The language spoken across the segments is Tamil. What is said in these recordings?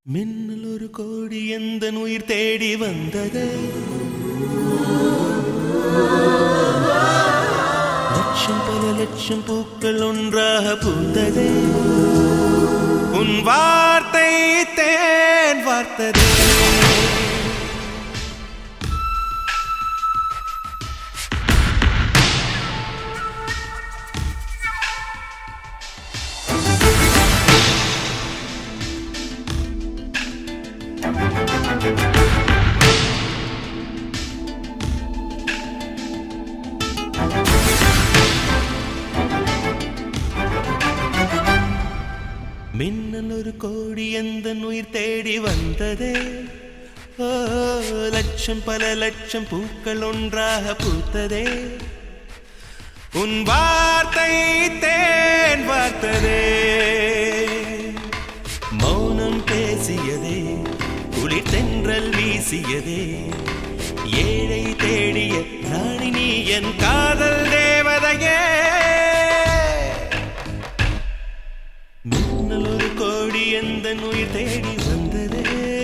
மின்னல் ஒரு கோடி எந்தன் உயிர் தேடி வந்ததே. லட்சம் பல லட்சம் பூக்கள் ஒன்றாக பூத்ததே. உன் வார்த்தை தேன் வார்த்ததே. மின்னல் ஒரு கோடி எந்தன் உயிர் தேடி வந்ததே. ஓ, லட்சம் பல லட்சம் பூக்கள் ஒன்றாக பூத்ததே. உன் வார்த்தை தேன் வார்த்ததே. மௌனம் பேசியதே, குளிர் தென்றல் வீசியதே. ஏழை தேடிய ராணி நீ என் காதல் தேவதையே. மின்னல் ஒரு கோடி எந்தன் உயிர் தேடி வந்ததே.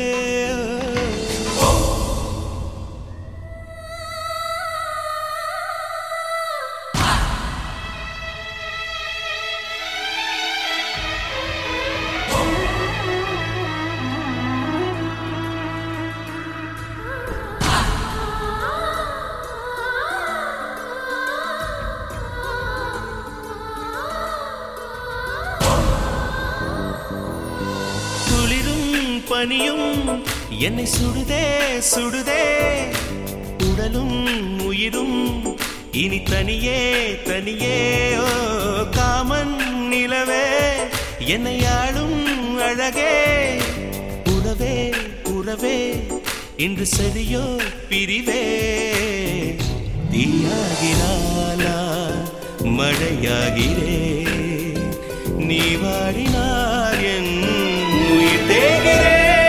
பனியும் என்னை சுடுதே சுடுதே. உடலும் உயிரும் இனி தனியே தனியே. ஓ காமன் நிலவே, என்னை ஆளும் அழகே. உறவே உறவே, இன்று சரியோ பிரிவே. தீயாகினாலா மழையாகிறே. நீ வாடினார் என் உயிர் தேகிறே.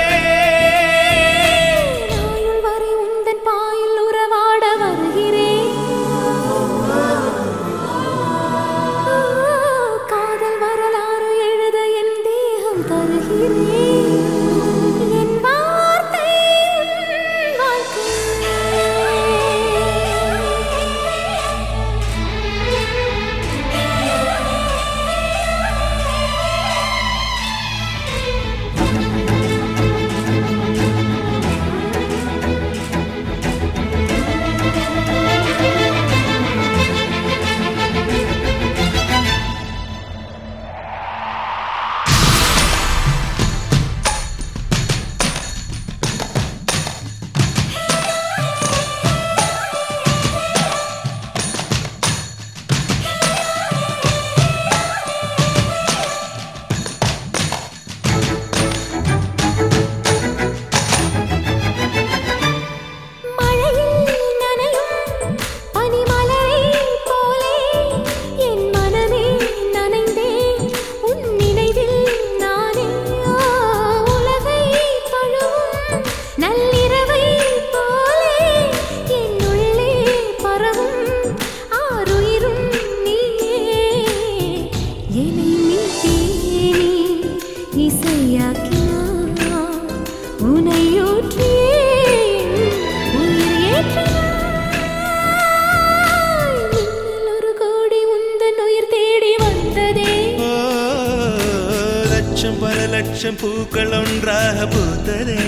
பல லட்சம் பூக்கள் ஒன்றாக பூத்ததே.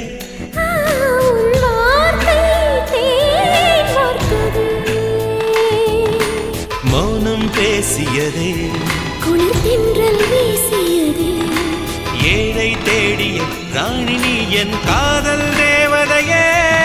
மௌனம் பேசியதே, குளிர் தென்றல் வீசியதே. ஏழை தேடிய ராணி நீ என் காதல் தேவதையே.